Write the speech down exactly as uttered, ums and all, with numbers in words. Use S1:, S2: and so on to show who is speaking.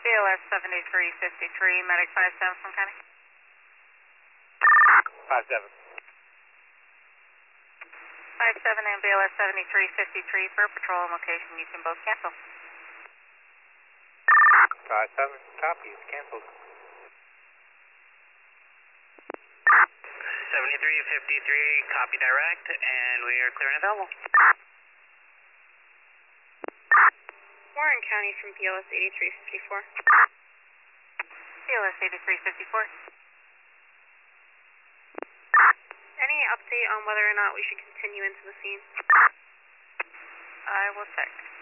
S1: L S seventy-three fifty-three, medic five seven from County.
S2: five seven.
S1: five seven and B L S seventy-three fifty-three for patrol and location, you can both cancel.
S2: five seven, copy, it's canceled.
S3: seventy-three fifty-three, copy direct, and we are clear and available.
S4: Warren County from B L S eighty-three fifty-four.
S1: B L S eighty-three fifty-four.
S4: Any update on whether or not we should continue into the scene?
S1: I will check.